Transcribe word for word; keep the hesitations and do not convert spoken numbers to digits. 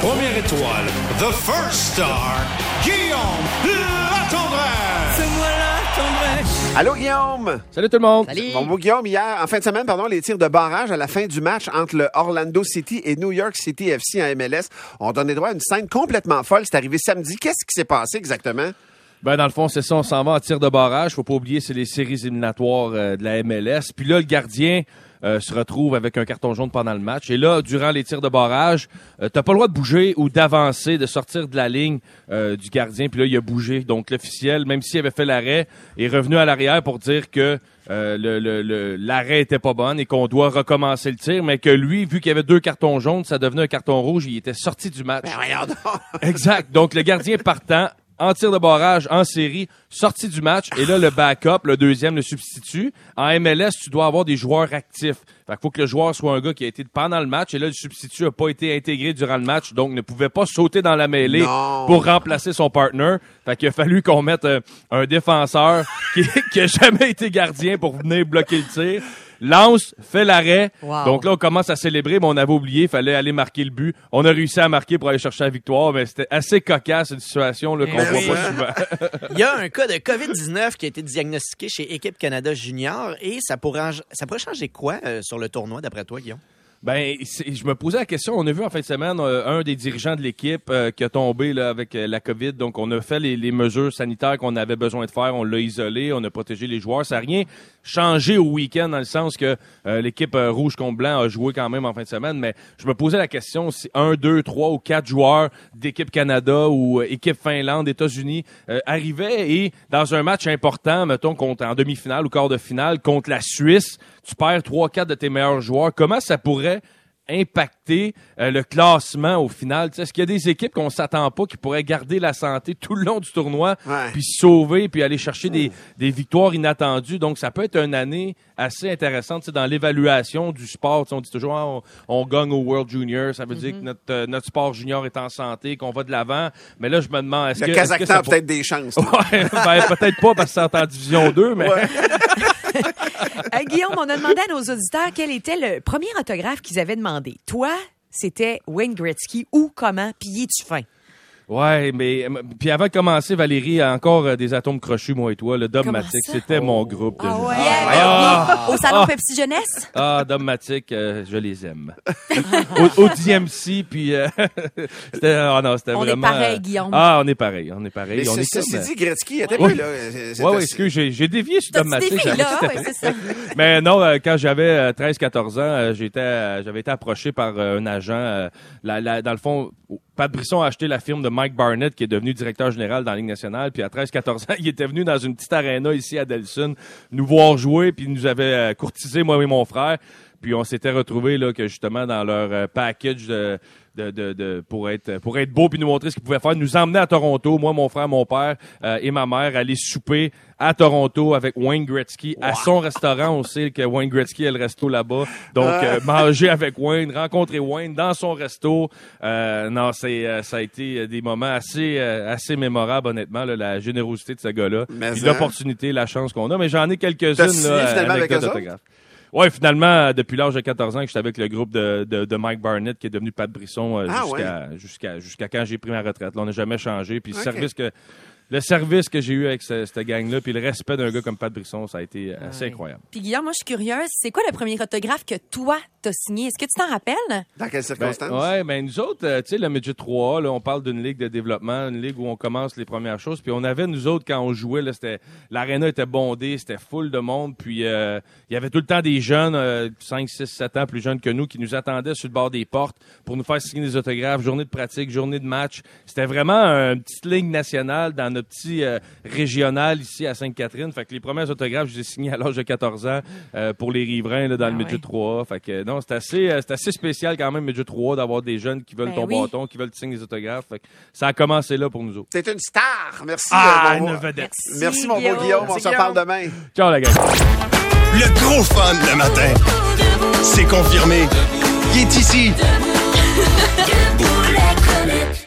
première étoile, the first star, Guillaume Latendresse. C'est moi Latendresse. Allô, Guillaume! Salut tout le monde! Salut! Mon beau Guillaume, hier, en fin de semaine, pardon, les tirs de barrage à la fin du match entre le Orlando City et New York City F C en M L S ont donné droit à une scène complètement folle. C'est arrivé samedi. Qu'est-ce qui s'est passé exactement? Ben, dans le fond, c'est ça, on s'en va en tir de barrage. Faut pas oublier, c'est les séries éliminatoires euh, de la M L S. Puis là, le gardien euh, se retrouve avec un carton jaune pendant le match. Et là, durant les tirs de barrage, euh, t'as pas le droit de bouger ou d'avancer, de sortir de la ligne euh, du gardien. Puis là, il a bougé. Donc, l'officiel, même s'il avait fait l'arrêt, est revenu à l'arrière pour dire que euh, le, le, le, l'arrêt était pas bon et qu'on doit recommencer le tir. Mais que lui, vu qu'il y avait deux cartons jaunes, ça devenait un carton rouge. Il était sorti du match. Ben, voyons donc. Exact. Donc, le gardien partant, en tir de barrage, en série, sorti du match. Et là, le backup, le deuxième, le substitut. En M L S, tu dois avoir des joueurs actifs. Fait qu'il faut que le joueur soit un gars qui a été pendant le match. Et là, le substitut a pas été intégré durant le match, donc ne pouvait pas sauter dans la mêlée Non. pour remplacer son partner. Fait qu'il a fallu qu'on mette un, un défenseur qui, qui a jamais été gardien pour venir bloquer le tir. Lance, fait l'arrêt. Wow. Donc là, on commence à célébrer, mais on avait oublié, il fallait aller marquer le but. On a réussi à marquer pour aller chercher la victoire, mais c'était assez cocasse, une situation là, qu'on Ben voit oui. pas souvent. Il y a un cas de covid dix-neuf qui a été diagnostiqué chez Équipe Canada Junior et ça pourrait, ça pourrait changer quoi euh, sur le tournoi, d'après toi, Guillaume? Ben, c'est- je me posais la question. On a vu en fin de semaine euh, un des dirigeants de l'équipe euh, qui a tombé là, avec euh, la COVID. Donc, on a fait les, les mesures sanitaires qu'on avait besoin de faire. On l'a isolé, on a protégé les joueurs. Ça n'a rien changé au week-end dans le sens que euh, l'équipe euh, rouge contre blanc a joué quand même en fin de semaine. Mais je me posais la question si un, deux, trois ou quatre joueurs d'équipe Canada ou euh, équipe Finlande, États-Unis euh, arrivaient et dans un match important, mettons contre en demi-finale ou quart de finale contre la Suisse, tu perds trois, quatre de tes meilleurs joueurs. Comment ça pourrait impacter euh, le classement au final? Tu sais, est-ce qu'il y a des équipes qu'on s'attend pas qui pourraient garder la santé tout le long du tournoi, Ouais. puis se sauver, puis aller chercher des, des victoires inattendues? Donc, ça peut être une année assez intéressante, tu sais, dans l'évaluation du sport. Tu sais, on dit toujours, ah, on, on gagne au World Junior, ça veut dire que notre, euh, notre sport junior est en santé, qu'on va de l'avant. Mais là, je me demande, est-ce Le que... est-ce que Kazakhstan ça a pour- peut-être des chances. Ouais, ben, peut-être pas parce que c'est en division deux, mais... Ouais. Hey, Guillaume, on a demandé à nos auditeurs quel était le premier autographe qu'ils avaient demandé. Toi, c'était Wayne Gretzky. Où, comment, puis y es-tu fin? Ouais, mais euh, puis avant de commencer, Valérie, encore euh, des atomes crochus, moi et toi, le Comment Dogmatic, ça? c'était mon groupe. de Ah jeu. ouais? Ah! Au salon Ah! Pepsi Jeunesse? Ah, Dogmatic, euh, je les aime. au, au D M C, puis euh, c'était, ah non, c'était On est vraiment. pareil, euh, Guillaume. Ah, on est pareil, on est pareil. Mais on c'est- est ceci comme, dit, Gretzky était Ouais. plus là. C'est- c'est- Ouais, ouais, c'est- excuse, j'ai, j'ai dévié sur T'as-tu Dogmatic. des filles, j'avais là? tout à Ouais, fait- c'est ça. Mais non, euh, quand j'avais euh, treize quatorze ans, euh, j'étais, euh, j'avais été approché par euh, un agent. euh, la, la, dans le fond, Pat Brisson a acheté la firme de Mike Barnett, qui est devenu directeur général dans la Ligue nationale. Puis à treize quatorze ans, il était venu dans une petite aréna ici à Delson nous voir jouer, puis il nous avait euh, courtisé, moi et mon frère. Puis on s'était retrouvés là que justement dans leur euh, package de, de, de, de pour être pour être beau puis nous montrer ce qu'ils pouvaient faire, nous emmener à Toronto, moi, mon frère, mon père euh, et ma mère, aller souper à Toronto avec Wayne Gretzky à son restaurant. On sait que Wayne Gretzky a le resto là-bas, donc euh, manger avec Wayne, rencontrer Wayne dans son resto. Euh, non, c'est euh, ça a été des moments assez euh, assez mémorables honnêtement, là, la générosité de ce gars-là, Mais puis hein. l'opportunité, la chance qu'on a. Mais j'en ai quelques-unes T'as signé là, finalement avec anecdotes eux autres? d'autographes. Ouais, finalement, depuis l'âge de quatorze ans que j'étais avec le groupe de, de, de Mike Barnett, qui est devenu Pat Brisson euh, Ah, jusqu'à, jusqu'à, jusqu'à quand j'ai pris ma retraite. Là, on n'a jamais changé. Puis le Ok. service que le service que j'ai eu avec ce- cette gang-là, puis le respect d'un gars comme Pat Brisson, ça a été assez incroyable. Puis Guillaume, moi, je suis curieuse. C'est quoi le premier autographe que toi, t'as signé? Est-ce que tu t'en rappelles? Dans quelles Ben, circonstances? ouais, ben nous autres, euh, tu sais, le Midget trois A, là, on parle d'une ligue de développement, une ligue où on commence les premières choses. Puis on avait, nous autres, quand on jouait, là, c'était l'aréna était bondée, c'était full de monde. Puis euh, il y avait tout le temps des jeunes, euh, cinq, six, sept ans plus jeunes que nous, qui nous attendaient sur le bord des portes pour nous faire signer des autographes, journée de pratique, journée de match. C'était vraiment une petite ligue nationale dans notre petit euh, régional ici à Sainte-Catherine. Fait que les premiers autographes, je les ai signés à l'âge de quatorze ans euh, pour les riverains là, dans Ah le Midget ouais. trois A. Fait que non, c'est assez, euh, c'est assez spécial quand même, Midget trois A, d'avoir des jeunes qui veulent Ben ton oui. bâton, qui veulent te signer des autographes. Fait que ça a commencé là pour nous autres. C'est une star. Merci. Ah, euh, mon- une vedette. Merci, Merci, mon beau Guillaume. Guillaume. On Merci, se Guillaume. reparle demain. Ciao la gang. Le gros fun le matin. C'est confirmé. Il est ici. Debout les comiques.